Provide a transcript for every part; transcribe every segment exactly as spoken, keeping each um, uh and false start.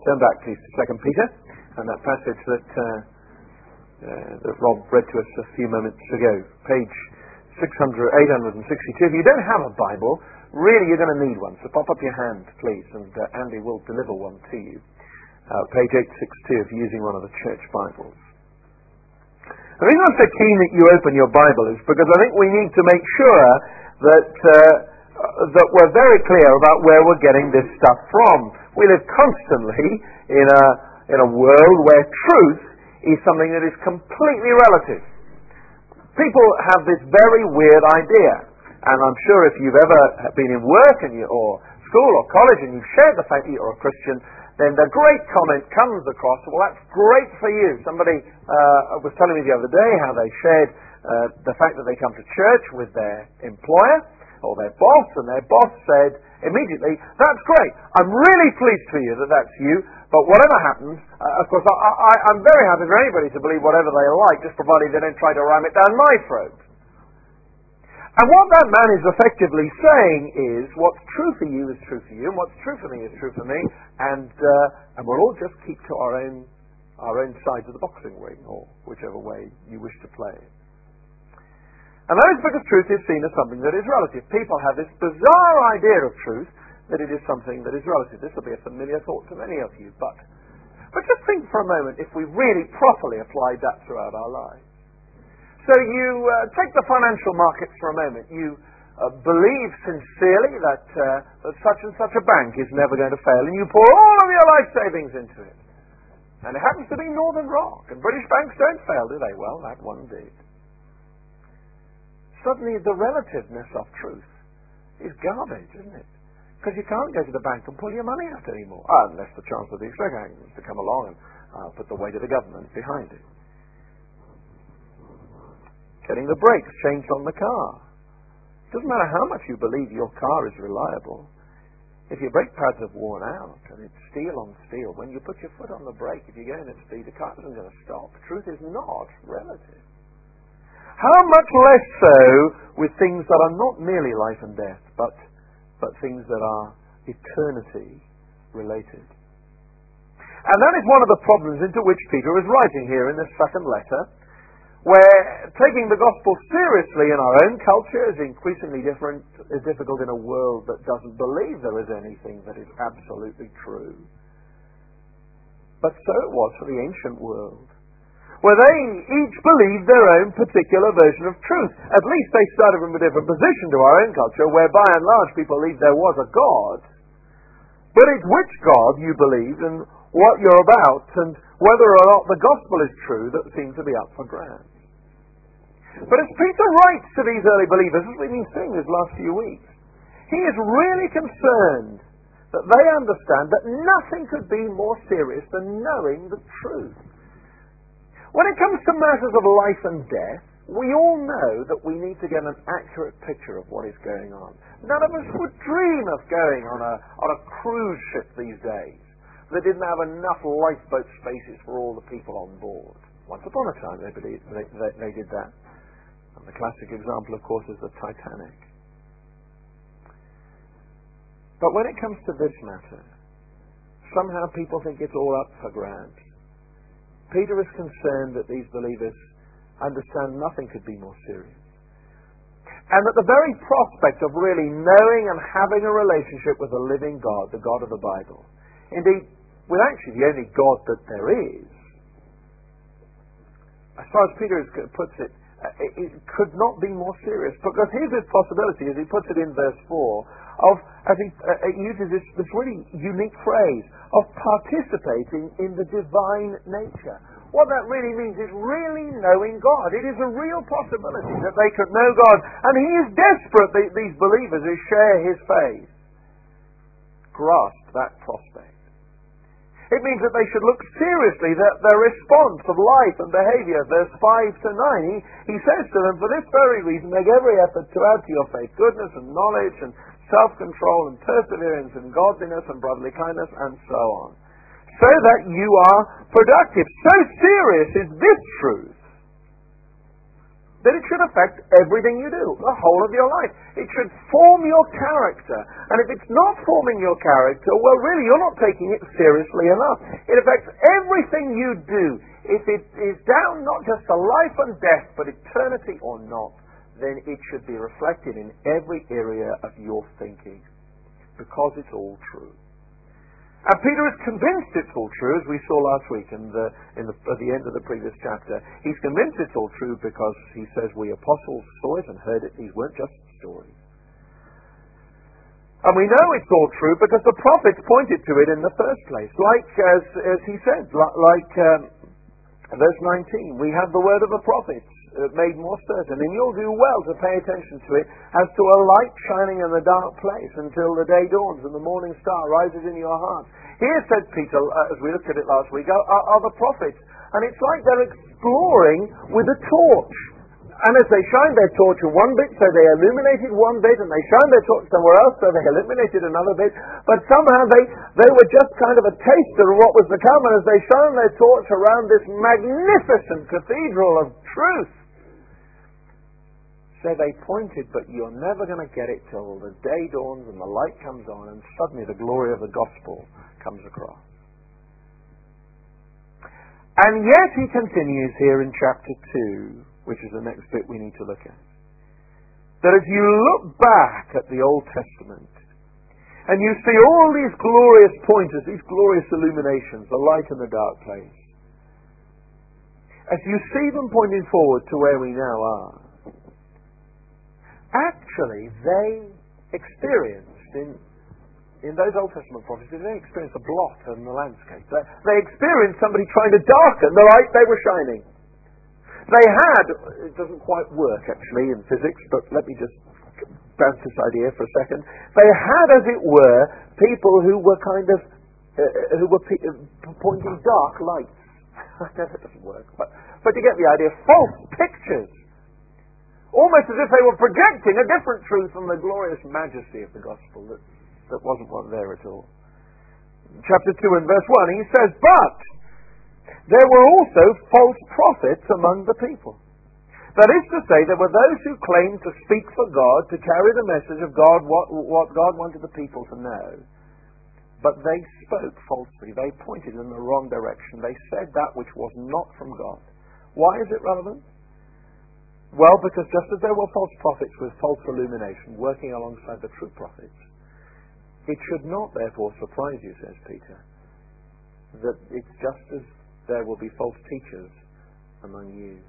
Turn back, please, to Second Peter, and that passage that uh, uh, that Rob read to us a few moments ago, page six hundred, eight hundred sixty-two. If you don't have a Bible, really you're going to need one, so pop up your hand, please, and uh, Andy will deliver one to you. Uh, page eight sixty-two, if you're using one of the church Bibles. The reason I'm so keen that you open your Bible is because I think we need to make sure that uh, that we're very clear about where we're getting this stuff from. We live constantly in a in a world where truth is something that is completely relative. People have this very weird idea, and I'm sure if you've ever been in work and you, or school or college and you've shared the fact that you're a Christian, then the great comment comes across, well, that's great for you. Somebody uh, was telling me the other day how they shared uh, the fact that they come to church with their employer or their boss, and their boss said immediately, that's great, I'm really pleased for you that that's you, but whatever happens, uh, of course, I, I, I'm very happy for anybody to believe whatever they like, just provided they don't try to ram it down my throat. And what that man is effectively saying is, what's true for you is true for you, and what's true for me is true for me, and uh, and we'll all just keep to our own our own sides of the boxing ring, or whichever way you wish to play it. And that is because truth is seen as something that is relative. People have this bizarre idea of truth, that it is something that is relative. This will be a familiar thought to many of you, but but just think for a moment if we really properly applied that throughout our lives. So you uh, take the financial markets for a moment. You uh, believe sincerely that, uh, that such and such a bank is never going to fail, and you pour all of your life savings into it. And it happens to be Northern Rock, and British banks don't fail, do they? Well, that one did. Suddenly the relativeness of truth is garbage, isn't it? Because you can't go to the bank and pull your money out anymore, uh, unless the Chancellor of the Exchequer happens to come along and uh, put the weight of the government behind it. Getting the brakes changed on the car. Doesn't matter how much you believe your car is reliable. If your brake pads have worn out and it's steel on steel, when you put your foot on the brake, if you're going at speed, the car isn't going to stop. Truth is not relative. How much less so with things that are not merely life and death, but but things that are eternity related. And that is one of the problems into which Peter is writing here in this second letter, where taking the gospel seriously in our own culture is increasingly different, is difficult in a world that doesn't believe there is anything that is absolutely true. But so it was for the ancient world, where they each believed their own particular version of truth. At least they started from a different position to our own culture, where by and large people believed there was a God. But it's which God you believe and what you're about, and whether or not the gospel is true, that seems to be up for grabs. But as Peter writes to these early believers, as we've been seeing these last few weeks, he is really concerned that they understand that nothing could be more serious than knowing the truth. When it comes to matters of life and death, we all know that we need to get an accurate picture of what is going on. None of us would dream of going on a on a cruise ship these days that didn't have enough lifeboat spaces for all the people on board. Once upon a time they, believed, they, they, they did that. And the classic example, of course, is the Titanic. But when it comes to this matter, somehow people think it's all up for grabs. Peter is concerned that these believers understand nothing could be more serious. And that the very prospect of really knowing and having a relationship with the living God, the God of the Bible, indeed, with actually the only God that there is, as far as Peter puts it, it could not be more serious. Because here's this possibility, as he puts it in verse four, of, I think, uh, it uses this, this really unique phrase, of participating in the divine nature. What that really means is really knowing God. It is a real possibility that they could know God. And he is desperate, the, these believers who share his faith, grasp that prospect. It means that they should look seriously at their response of life and behavior. Verse five to nine, he, he says to them, for this very reason, make every effort to add to your faith goodness and knowledge and self-control and perseverance and godliness and brotherly kindness and so on, so that you are productive. So serious is this truth that it should affect everything you do, the whole of your life. It should form your character. And if it's not forming your character, well, really, you're not taking it seriously enough. It affects everything you do. If it is down not just to life and death, but eternity or not, then it should be reflected in every area of your thinking, because it's all true. And Peter is convinced it's all true, as we saw last week in the, in the, at the end of the previous chapter. He's convinced it's all true because he says we apostles saw it and heard it. These weren't just stories. And we know it's all true because the prophets pointed to it in the first place. Like, as, as he said, like um, verse nineteen, we have the word of the prophets made more certain, and you'll do well to pay attention to it as to a light shining in the dark place until the day dawns and the morning star rises in your heart. Here, said Peter, uh, as we looked at it last week, are, are, are the prophets, and it's like they're exploring with a torch. And as they shined their torch in one bit, so they illuminated one bit, and they shined their torch somewhere else, so they illuminated another bit. But somehow they, they were just kind of a taster of what was to come, and as they shined their torch around this magnificent cathedral of truth, so they pointed, but you're never going to get it till the day dawns and the light comes on, and suddenly the glory of the gospel comes across. And yet he continues here in chapter two, which is the next bit we need to look at, that as you look back at the Old Testament, and you see all these glorious pointers, these glorious illuminations, the light in the dark place, as you see them pointing forward to where we now are, actually they experienced in in those Old Testament prophecies, they experienced a blot in the landscape. They, they experienced somebody trying to darken the light they were shining. They had, it doesn't quite work actually in physics, but let me just bounce this idea for a second. They had, as it were, people who were kind of, uh, who were pe- pointing dark lights. I know that doesn't work, but, but you get the idea, false pictures. Almost as if they were projecting a different truth from the glorious majesty of the gospel that, that wasn't there at all. In chapter two and verse one, he says, but there were also false prophets among the people. That is to say, there were those who claimed to speak for God, to carry the message of God, what, what God wanted the people to know. But they spoke falsely. They pointed in the wrong direction. They said that which was not from God. Why is it relevant? Well, because just as there were false prophets with false illumination working alongside the true prophets, it should not therefore surprise you, says Peter, that it's just as there will be false teachers among you.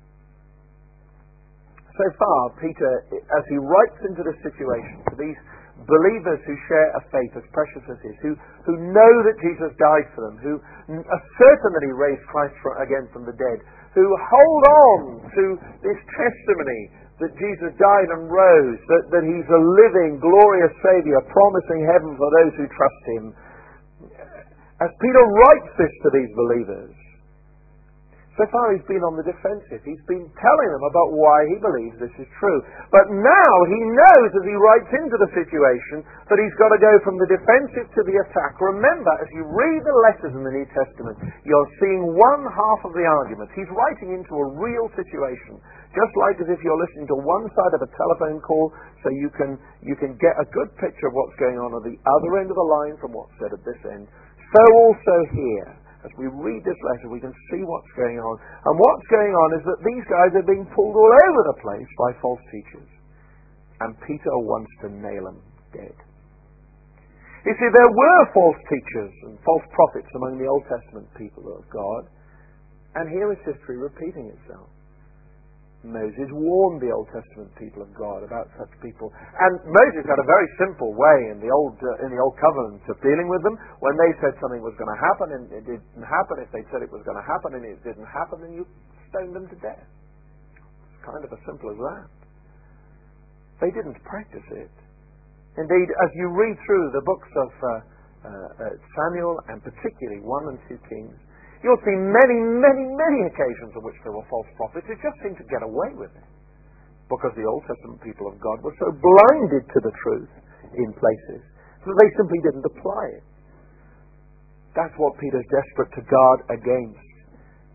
So far, Peter, as he writes into this situation to these believers who share a faith as precious as his, who, who know that Jesus died for them, who are certain that he raised Christ from, again from the dead, who hold on to this testimony that Jesus died and rose, that, that he's a living, glorious Saviour, promising heaven for those who trust him. As Peter writes this to these believers, so far he's been on the defensive. He's been telling them about why he believes this is true. But now he knows as he writes into the situation that he's got to go from the defensive to the attack. Remember, as you read the letters in the New Testament, you're seeing one half of the argument. He's writing into a real situation. Just like as if you're listening to one side of a telephone call so you can, you can get a good picture of what's going on at the other end of the line from what's said at this end. So also here. As we read this letter, we can see what's going on. And what's going on is that these guys are being pulled all over the place by false teachers. And Peter wants to nail them dead. You see, there were false teachers and false prophets among the Old Testament people of God. And here is history repeating itself. Moses warned the Old Testament people of God about such people, and Moses had a very simple way in the old uh, in the Old Covenant of dealing with them. When they said something was going to happen and it didn't happen, if they said it was going to happen and it didn't happen, then you stoned them to death. It's kind of as simple as that. They didn't practice it. Indeed, as you read through the books of uh, uh, uh, Samuel and particularly one and two Kings, you'll see many, many, many occasions on which there were false prophets who just seemed to get away with it because the Old Testament people of God were so blinded to the truth in places that they simply didn't apply it. That's what Peter's desperate to guard against.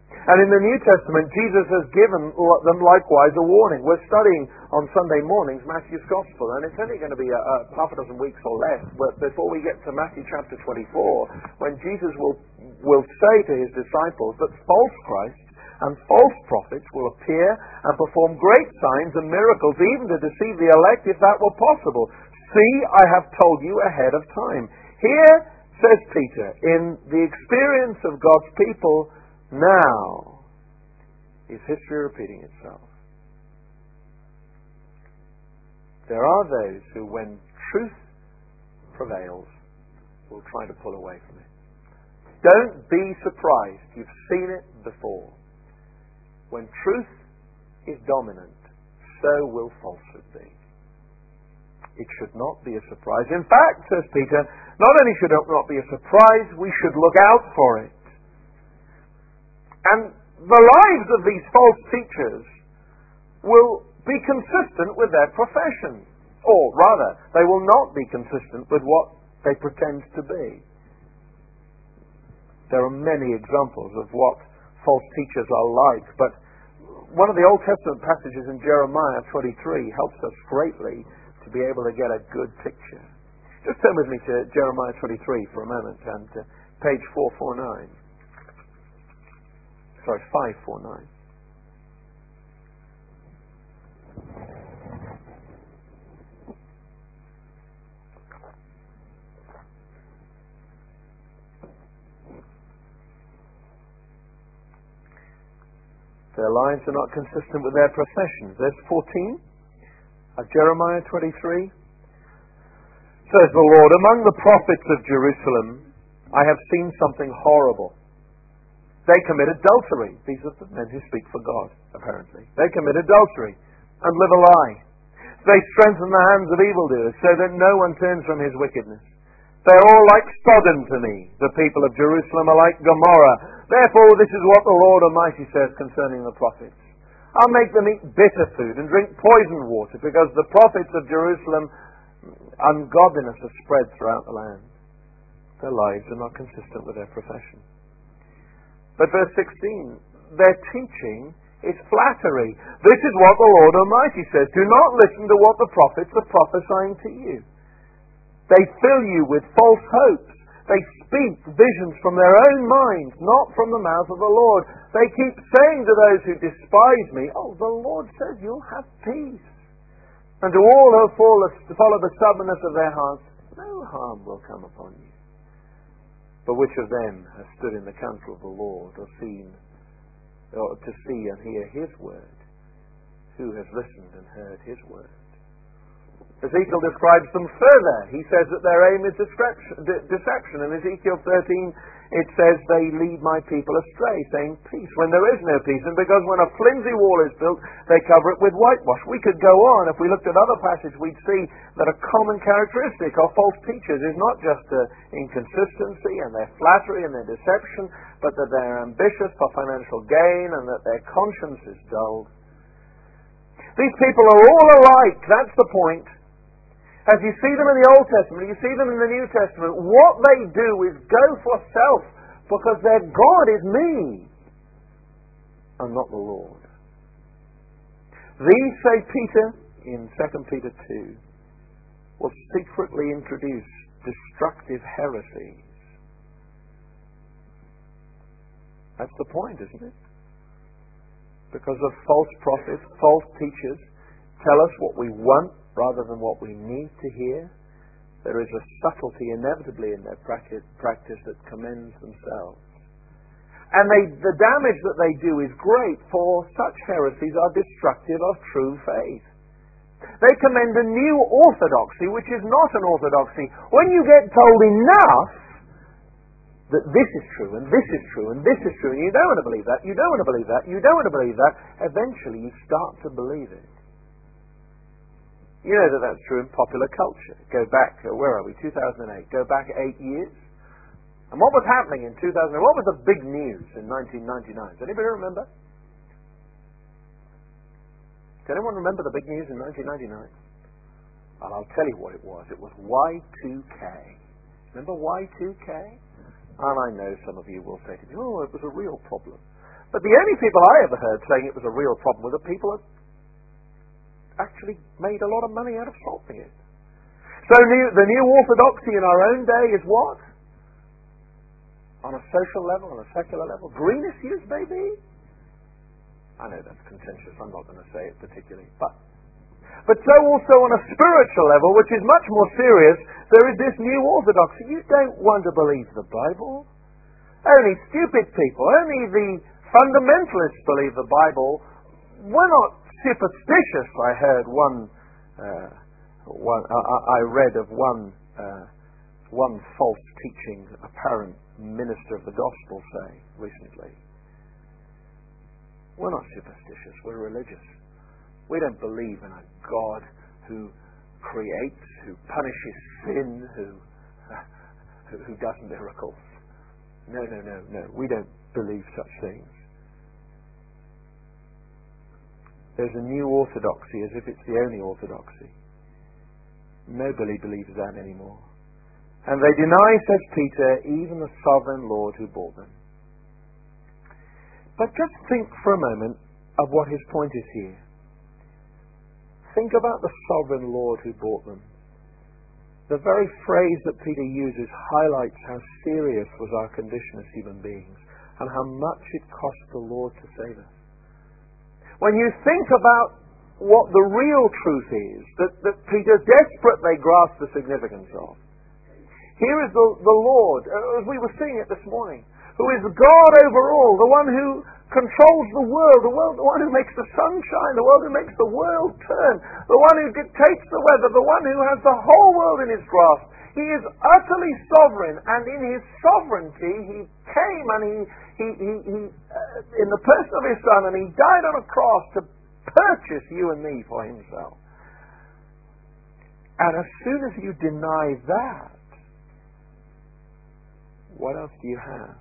And in the New Testament, Jesus has given them likewise a warning. We're studying on Sunday mornings Matthew's Gospel, and it's only going to be a, a half a dozen weeks or less but before we get to Matthew chapter twenty-four, when Jesus will, will say to his disciples that false Christs and false prophets will appear and perform great signs and miracles, even to deceive the elect if that were possible. See, I have told you ahead of time. Here, says Peter, in the experience of God's people, now is history repeating itself. There are those who, when truth prevails, will try to pull away from it. Don't be surprised. You've seen it before. When truth is dominant, so will falsehood be. It should not be a surprise. In fact, says Peter, not only should it not be a surprise, we should look out for it. And the lives of these false teachers will be consistent with their profession. Or rather, they will not be consistent with what they pretend to be. There are many examples of what false teachers are like, but one of the Old Testament passages in Jeremiah twenty-three helps us greatly to be able to get a good picture. Just turn with me to Jeremiah twenty-three for a moment, and uh, page four forty-nine. Sorry, five forty-nine. Their lives are not consistent with their profession. Verse fourteen of Jeremiah twenty-three says the Lord, among the prophets of Jerusalem I have seen something horrible. They commit adultery. These are the men who speak for God, apparently. They commit adultery and live a lie. They strengthen the hands of evildoers so that no one turns from his wickedness. They are all like Sodom to me. The people of Jerusalem are like Gomorrah. Therefore, this is what the Lord Almighty says concerning the prophets. I'll make them eat bitter food and drink poisoned water, because the prophets of Jerusalem, ungodliness has spread throughout the land. Their lives are not consistent with their profession. But verse sixteen, their teaching is flattery. This is what the Lord Almighty says. Do not listen to what the prophets are prophesying to you. They fill you with false hopes. They speak visions from their own minds, not from the mouth of the Lord. They keep saying to those who despise me, oh, the Lord says you'll have peace. And to all who follow the stubbornness of their hearts, no harm will come upon you. But which of them has stood in the counsel of the Lord, or seen, or to see and hear his word? Who has listened and heard his word? Ezekiel describes them further. He says that their aim is deception. In Ezekiel thirteen, it says, they lead my people astray, saying peace, when there is no peace. And because when a flimsy wall is built, they cover it with whitewash. We could go on. If we looked at other passages, we'd see that a common characteristic of false teachers is not just their inconsistency and their flattery and their deception, but that they're ambitious for financial gain and that their conscience is dulled. These people are all alike. That's the point. As you see them in the Old Testament, you see them in the New Testament, what they do is go for self, because their God is me and not the Lord. These, say Peter in Second Peter two, will secretly introduce destructive heresies. That's the point, isn't it? Because of false prophets, false teachers tell us what we want rather than what we need to hear. There is a subtlety inevitably in their practice, practice that commends themselves. And they, the damage that they do is great, for such heresies are destructive of true faith. They commend a new orthodoxy, which is not an orthodoxy. When you get told enough that this is true, and this is true, and this is true, and you don't want to believe that, you don't want to believe that, you don't want to believe that, eventually you start to believe it. You know that that's true in popular culture. Go back, uh, where are we, two thousand eight. Go back eight years. And what was happening in two thousand eight? What was the big news in nineteen ninety-nine? Does anybody remember? Does anyone remember the big news in nineteen ninety-nine? Well, I'll tell you what it was. It was Y two K. Remember Y two K? And I know some of you will say to me, oh, it was a real problem. But the only people I ever heard saying it was a real problem were the people that actually made a lot of money out of solving it. So new, the new orthodoxy in our own day is what? On a social level, on a secular level? Green issues, maybe? I know that's contentious. I'm not going to say it particularly. But, but so also on a spiritual level, which is much more serious, there is this new orthodoxy. You don't want to believe the Bible. Only stupid people, only the fundamentalists believe the Bible. We're not superstitious. I heard one, uh, one I, I read of one, uh, one false teaching apparent minister of the gospel say recently. We're not superstitious. We're religious. We don't believe in a God who creates, who punishes sin, who uh, who, who does miracles. No, no, no, no. We don't believe such things. There's a new orthodoxy as if it's the only orthodoxy. Nobody believes that anymore. And they deny, says Peter, even the sovereign Lord who bought them. But just think for a moment of what his point is here. Think about the sovereign Lord who bought them. The very phrase that Peter uses highlights how serious was our condition as human beings and how much it cost the Lord to save us. When you think about what the real truth is, that, that Peter desperately grasped the significance of, here is the, the Lord, as we were seeing it this morning, who is God over all, the one who controls the world, the world, the one who makes the sun shine, the one who makes the world turn, the one who dictates the weather, the one who has the whole world in his grasp. He is utterly sovereign, and in his sovereignty he came and he, he, he, he uh, in the person of his Son, and he died on a cross to purchase you and me for himself. And as soon as you deny that, what else do you have?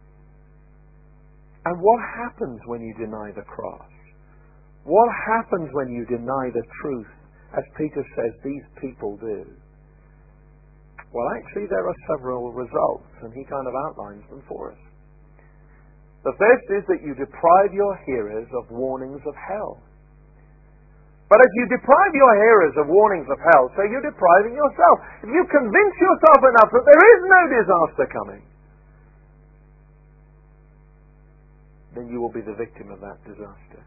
And what happens when you deny the cross? What happens when you deny the truth, as Peter says these people do? Well, actually there are several results, and he kind of outlines them for us. The first is that you deprive your hearers of warnings of hell. But as you deprive your hearers of warnings of hell, so you're depriving yourself. If you convince yourself enough that there is no disaster coming, then you will be the victim of that disaster.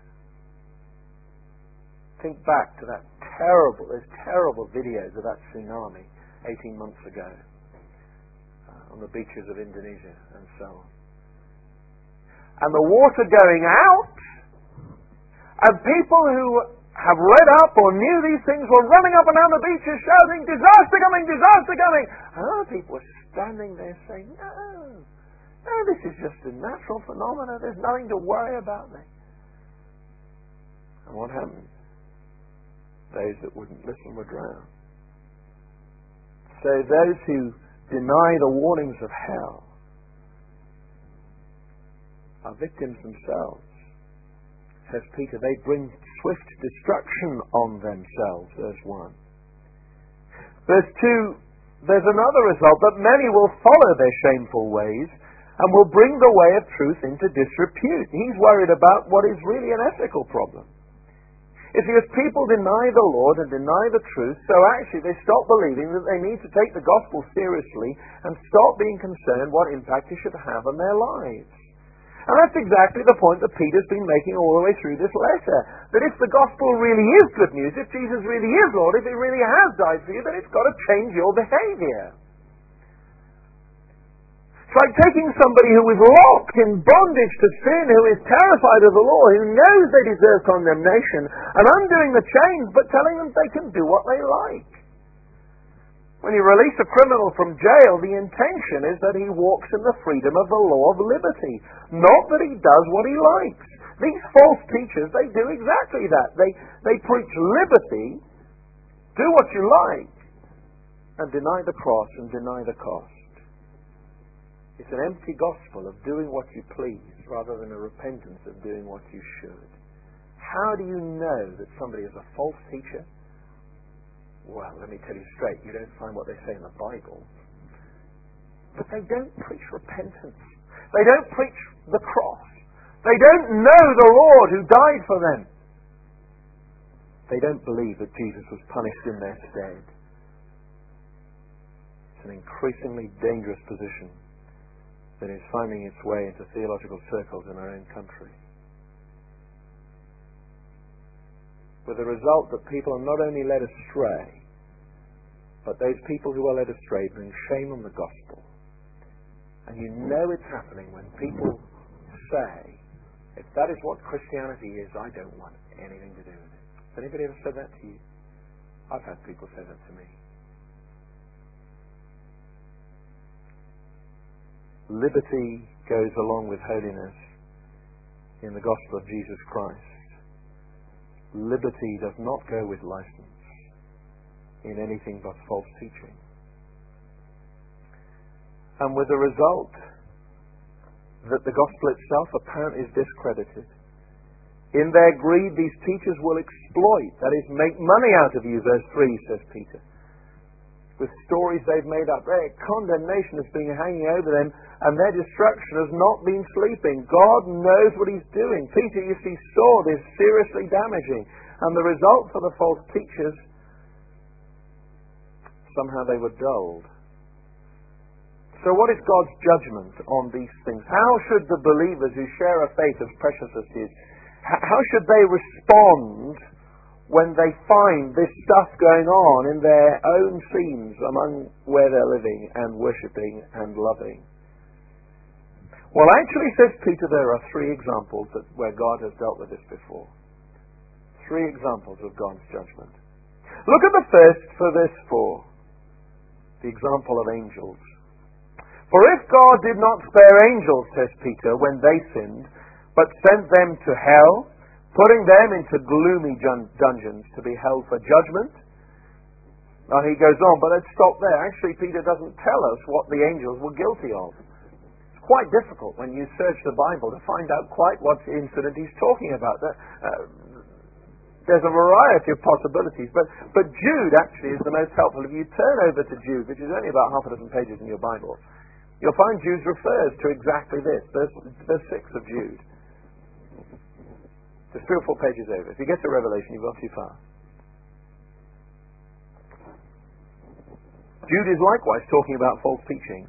Think back to that terrible, those terrible videos of that tsunami eighteen months ago uh, on the beaches of Indonesia and so on. And the water going out, and people who have read up or knew these things were running up and down the beaches shouting, "Disaster coming, disaster coming!" And other people were standing there saying, "No, no, this is just a natural phenomenon. There's nothing to worry about." There. And what happened? Those that wouldn't listen were drowned. So those who deny the warnings of hell are victims themselves. Says Peter, they bring swift destruction on themselves, verse one. Verse two, there's another result, that many will follow their shameful ways and will bring the way of truth into disrepute. He's worried about what is really an ethical problem. You see, as people deny the Lord and deny the truth, so actually they stop believing that they need to take the gospel seriously and stop being concerned what impact it should have on their lives. And that's exactly the point that Peter's been making all the way through this letter. That if the gospel really is good news, if Jesus really is Lord, if he really has died for you, then it's got to change your behavior. It's like taking somebody who is locked in bondage to sin, who is terrified of the law, who knows they deserve condemnation, and undoing the chains, but telling them they can do what they like. When you release a criminal from jail, the intention is that he walks in the freedom of the law of liberty, not that he does what he likes. These false teachers, they do exactly that. They, they preach liberty, do what you like, and deny the cross and deny the cost. It's an empty gospel of doing what you please rather than a repentance of doing what you should. How do you know that somebody is a false teacher? Well, let me tell you straight, you don't find what they say in the Bible. But they don't preach repentance. They don't preach the cross. They don't know the Lord who died for them. They don't believe that Jesus was punished in their stead. It's an increasingly dangerous position that is finding its way into theological circles in our own country. With the result that people are not only led astray, but those people who are led astray bring shame on the gospel. And you know it's happening when people say, if that is what Christianity is, I don't want anything to do with it. Has anybody ever said that to you? I've had people say that to me. Liberty goes along with holiness in the gospel of Jesus Christ. Liberty does not go with license in anything but false teaching. And with the result that the gospel itself apparently is discredited. In their greed, these teachers will exploit, that is, make money out of you, verse three, says Peter. With stories they've made up. Their condemnation has been hanging over them, and their destruction has not been sleeping. God knows what He's doing. Peter, you see, saw this seriously damaging. And the result for the false teachers, somehow they were dulled. So what is God's judgment on these things? How should the believers who share a faith as precious as His, how should they respond when they find this stuff going on in their own scenes among where they're living and worshipping and loving? Well, actually, says Peter, there are three examples that, where God has dealt with this before. Three examples of God's judgment. Look at the first for verse four. The example of angels. For if God did not spare angels, says Peter, when they sinned, but sent them to hell, putting them into gloomy dun- dungeons to be held for judgment. Now he goes on, but let's stop there. Actually, Peter doesn't tell us what the angels were guilty of. It's quite difficult when you search the Bible to find out quite what incident he's talking about. Uh, there's a variety of possibilities, but, but Jude actually is the most helpful. If you turn over to Jude, which is only about half a dozen pages in your Bible, you'll find Jude refers to exactly this, verse, verse six of Jude. Just three or four pages over. If you get to Revelation, you've gone too far. Jude is likewise talking about false teaching.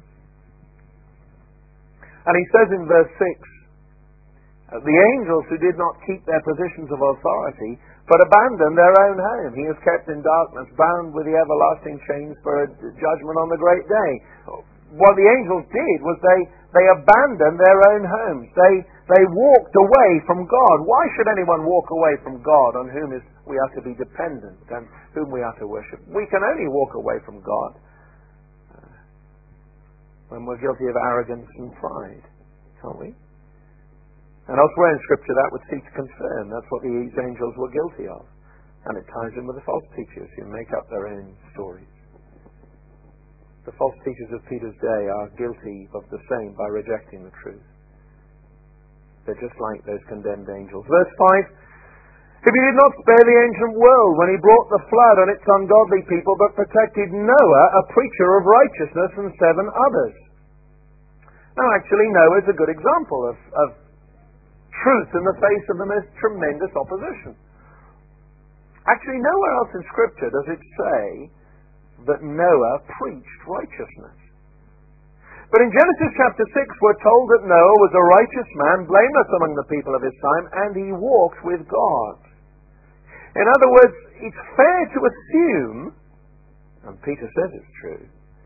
And he says in verse six, the angels who did not keep their positions of authority, but abandoned their own home, he is kept in darkness, bound with the everlasting chains for a judgment on the great day. What the angels did was they, they abandoned their own homes. They, they walked away from God. Why should anyone walk away from God on whom is, we are to be dependent and whom we are to worship? We can only walk away from God uh, when we're guilty of arrogance and pride, can't we? And elsewhere in Scripture that would seek to confirm that's what these angels were guilty of. And it ties in with the false teachers who make up their own stories. The false teachers of Peter's day are guilty of the same by rejecting the truth. They're just like those condemned angels. Verse five, if he did not spare the ancient world when he brought the flood on its ungodly people, but protected Noah, a preacher of righteousness, and seven others. Now actually Noah is a good example of, of truth in the face of the most tremendous opposition. Actually nowhere else in Scripture does it say that Noah preached righteousness. But in Genesis chapter six we're told that Noah was a righteous man, blameless among the people of his time, and he walked with God. In other words, it's fair to assume, and Peter says it's true,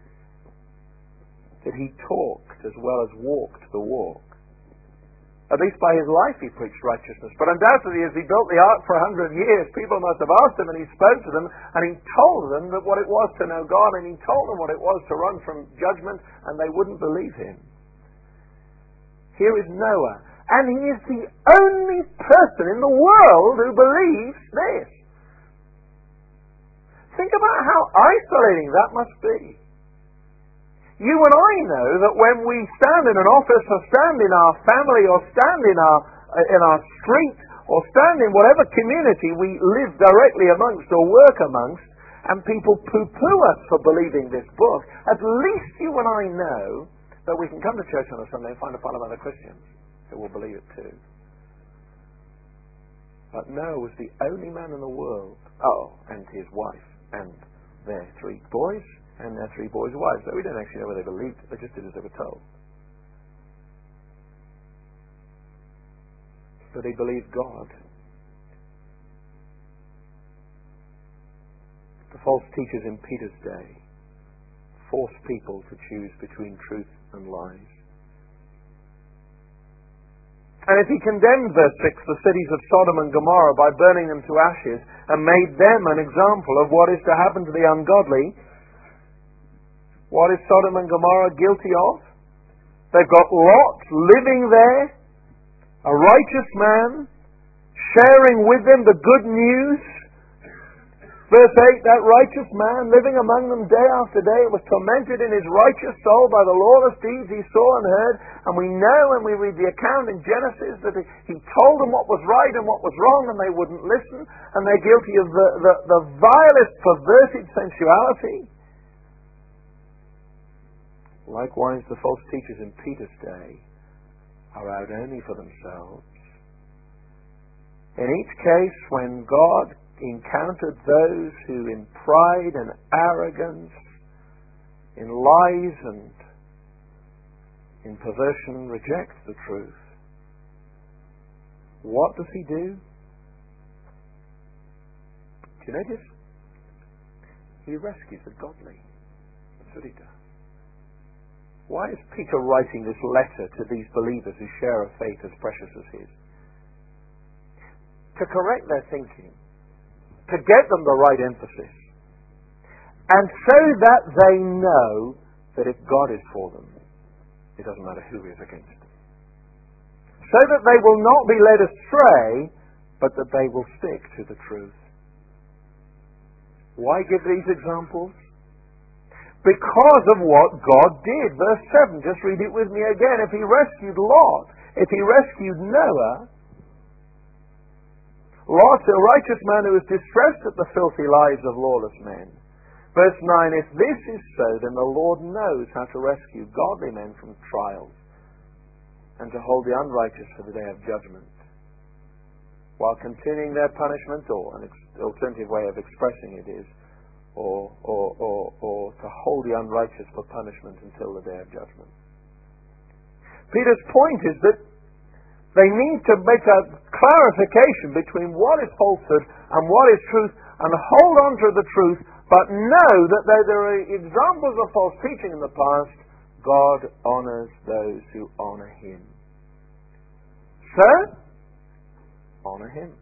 that he talked as well as walked the walk. At least by his life he preached righteousness. But undoubtedly as he built the ark for a hundred years, people must have asked him and he spoke to them and he told them that what it was to know God, and he told them what it was to run from judgment, and they wouldn't believe him. Here is Noah, and he is the only person in the world who believes this. Think about how isolating that must be. You and I know that when we stand in an office or stand in our family or stand in our uh, in our street or stand in whatever community we live directly amongst or work amongst, and people poo-poo us for believing this book, at least you and I know that we can come to church on a Sunday and find a pile of other Christians who will believe it too. But Noah was the only man in the world. Oh, and his wife, and their three boys, and their three boys' wives. So we don't actually know whether they believed it. They just did as they were told. But they believed God. The false teachers in Peter's day forced people to choose between truth and lies. And if he condemned, verse six, the cities of Sodom and Gomorrah by burning them to ashes and made them an example of what is to happen to the ungodly, what is Sodom and Gomorrah guilty of? They've got Lot living there, a righteous man, sharing with them the good news. Verse eight, that righteous man living among them day after day was tormented in his righteous soul by the lawless deeds he saw and heard. And we know when we read the account in Genesis that he told them what was right and what was wrong and they wouldn't listen. And they're guilty of the, the, the vilest perverted sensuality. Likewise, the false teachers in Peter's day are out only for themselves. In each case, when God encountered those who in pride and arrogance, in lies and in perversion reject the truth, what does he do? Do you notice? He rescues the godly. That's what he does. Why is Peter writing this letter to these believers who share a faith as precious as his? To correct their thinking, to get them the right emphasis, and so that they know that if God is for them, it doesn't matter who is against them. So that they will not be led astray, but that they will stick to the truth. Why give these examples? Because of what God did. Verse seven, just read it with me again. If he rescued Lot, if he rescued Noah, Lot, a righteous man who was distressed at the filthy lives of lawless men. Verse nine, if this is so, then the Lord knows how to rescue godly men from trials and to hold the unrighteous for the day of judgment, while continuing their punishment, or an ex- alternative way of expressing it is, or, or, or, or to hold the unrighteous for punishment until the day of judgment. Peter's point is that they need to make a clarification between what is falsehood and what is truth, and hold on to the truth, but know that though there are examples of false teaching in the past, God honors those who honor him. So, honor him.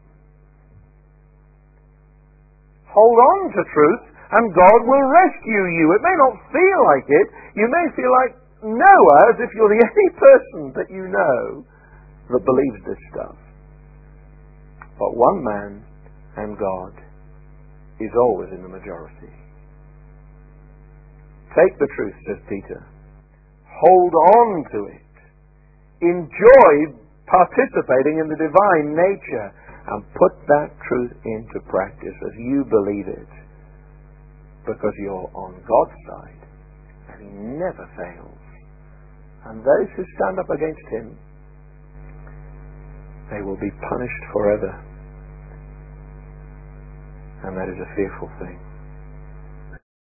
Hold on to truth, and God will rescue you. It may not feel like it. You may feel like Noah, as if you're the only person that you know that believes this stuff. But one man and God is always in the majority. Take the truth, says Peter. Hold on to it. Enjoy participating in the divine nature and put that truth into practice as you believe it, because you're on God's side and he never fails. And those who stand up against him, they will be punished forever. And that is a fearful thing.